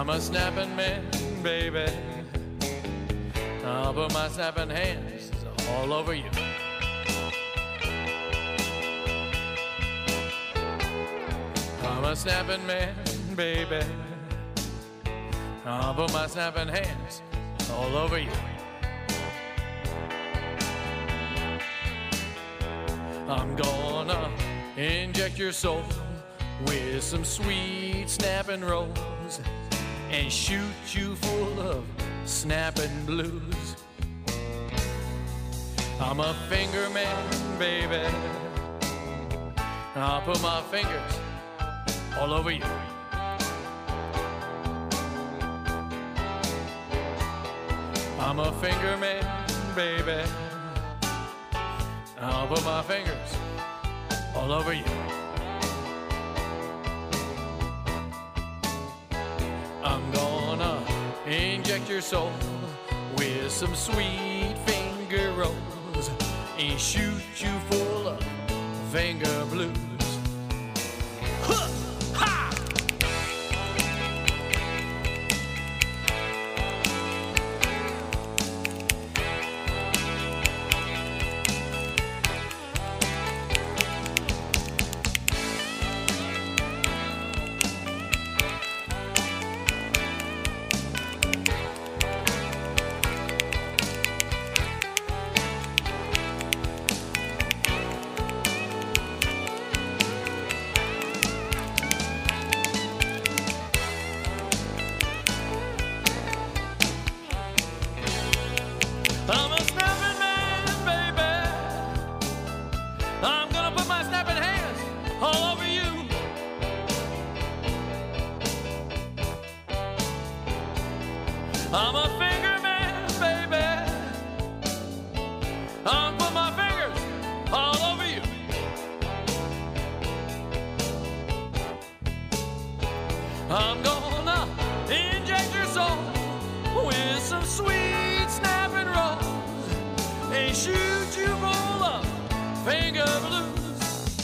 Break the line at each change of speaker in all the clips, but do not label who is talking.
I'm a snapping man, baby. I'll put my snapping hands all over you. I'm a snapping man, baby. I'll put my snapping hands all over you. I'm gonna inject your soul with some sweet snapping rolls and shoot you full of snapping blues. I'm a finger man, baby. I'll put my fingers all over you. I'm a finger man, baby. I'll put my fingers all over you. I'm gonna inject your soul with some sweet finger rolls and shoot you full of finger blues. Huh! Ha! I'm a snapping man, baby. I'm gonna put my snapping hands all over you. I'm a finger man, baby. I'm put my fingers all over you. I'm gonna inject your soul with some sweet snapping rolls and shoot you full of finger blues.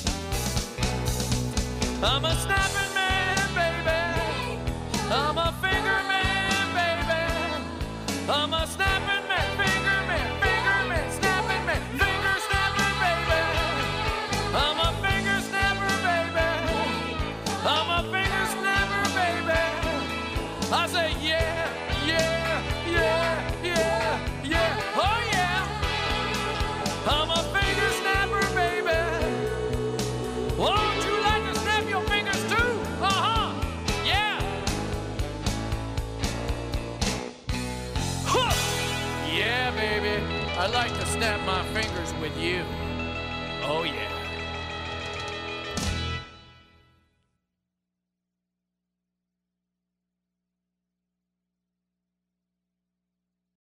I'm a snapping man, baby. I'm a finger man, baby. I'm a snapping man, finger man, snapping man, finger snapper, baby. I'm a finger snapper, baby. I'm a finger snapper, baby. I say yeah, yeah, yeah, yeah, yeah, oh yeah. I'm a finger snapper, baby. Won't you like to snap your fingers too? Uh-huh, yeah. Huh. Yeah, baby, I like to snap my fingers with you. Oh yeah.